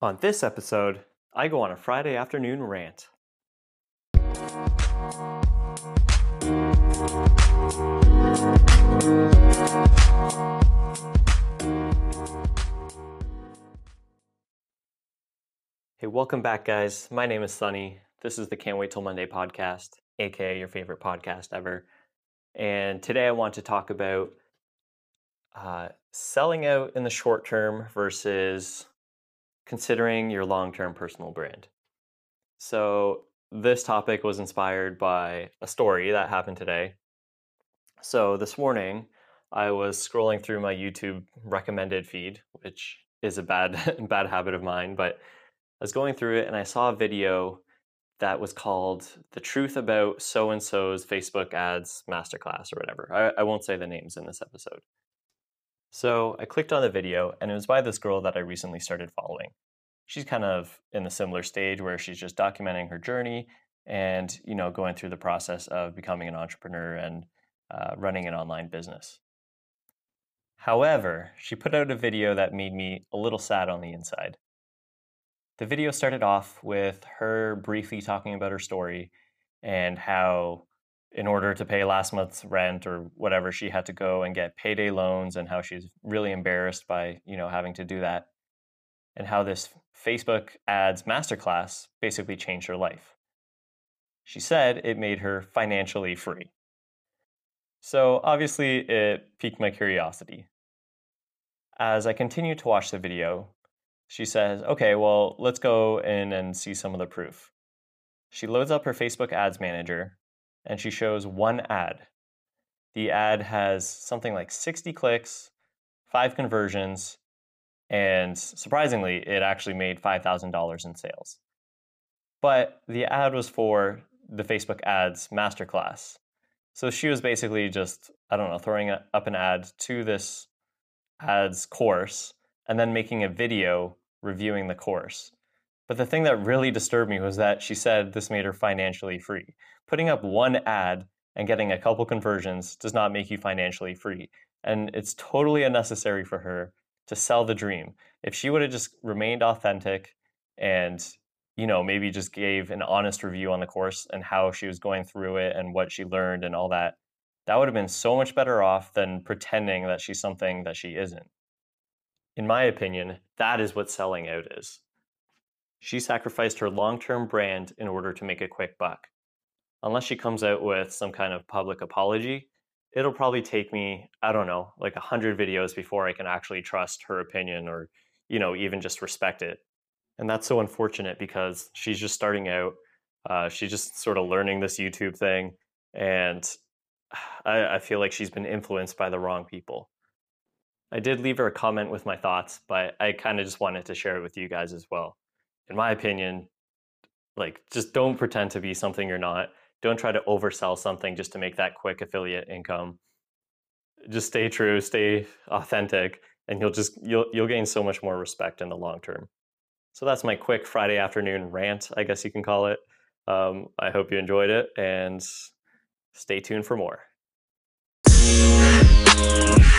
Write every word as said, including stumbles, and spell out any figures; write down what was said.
On this episode, I go on a Friday afternoon rant. Hey, welcome back, guys. My name is Sunny. This is the Can't Wait Till Monday podcast, aka your favorite podcast ever. And today I want to talk about uh, selling out in the short term versus considering your long-term personal brand. So this topic was inspired by a story that happened today. So this morning, I was scrolling through my YouTube recommended feed, which is a bad bad habit of mine, but I was going through it and I saw a video that was called "The Truth About So-and-so's Facebook Ads Masterclass" or whatever. I, I won't say the names in this episode. So I clicked on the video and it was by this girl that I recently started following. She's kind of in the similar stage where she's just documenting her journey and, you know, going through the process of becoming an entrepreneur and uh, running an online business. However, she put out a video that made me a little sad on the inside. The video started off with her briefly talking about her story and how in order to pay last month's rent or whatever, she had to go and get payday loans and how she's really embarrassed by, you know, having to do that. And how this Facebook ads masterclass basically changed her life. She said it made her financially free. So obviously it piqued my curiosity. As I continued to watch the video, she says, okay, well, let's go in and see some of the proof. She loads up her Facebook ads manager and she shows one ad. The ad has something like sixty clicks, five conversions, and surprisingly, it actually made five thousand dollars in sales. But the ad was for the Facebook ads masterclass. So she was basically just, I don't know, throwing up an ad to this ads course and then making a video reviewing the course. But the thing that really disturbed me was that she said this made her financially free. Putting up one ad and getting a couple conversions does not make you financially free. And it's totally unnecessary for her to sell the dream. If she would have just remained authentic and, you know, maybe just gave an honest review on the course and how she was going through it and what she learned and all that, that would have been so much better off than pretending that she's something that she isn't. In my opinion, that is what selling out is. She sacrificed her long-term brand in order to make a quick buck. Unless she comes out with some kind of public apology, it'll probably take me, I don't know, like a hundred videos before I can actually trust her opinion or, you know, even just respect it. And that's so unfortunate because she's just starting out. Uh, she's just sort of learning this YouTube thing. And I, I feel like she's been influenced by the wrong people. I did leave her a comment with my thoughts, but I kind of just wanted to share it with you guys as well. In my opinion, like, just don't pretend to be something you're not. Don't try to oversell something just to make that quick affiliate income. Just stay true, stay authentic, and you'll just you'll you'll gain so much more respect in the long term. So that's my quick Friday afternoon rant, I guess you can call it. Um, I hope you enjoyed it, and stay tuned for more.